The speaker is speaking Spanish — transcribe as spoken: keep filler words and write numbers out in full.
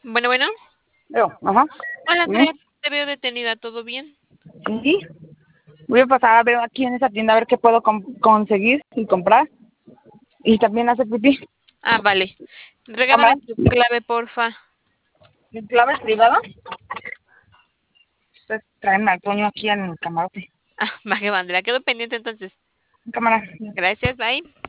Bueno, bueno. Yo, ajá. Hola, ¿Sí? Andrea, te veo detenida, ¿todo bien? Sí. Voy a pasar a ver aquí en esa tienda a ver qué puedo com- conseguir y comprar. Y también hacer pipí. Ah, vale. Regálame Cámara. tu clave, porfa. ¿Mi clave privada? Ustedes traen al Toño aquí en el camarote. Ah, va que va, Andrea, quedo pendiente entonces. Cámara. Gracias, bye.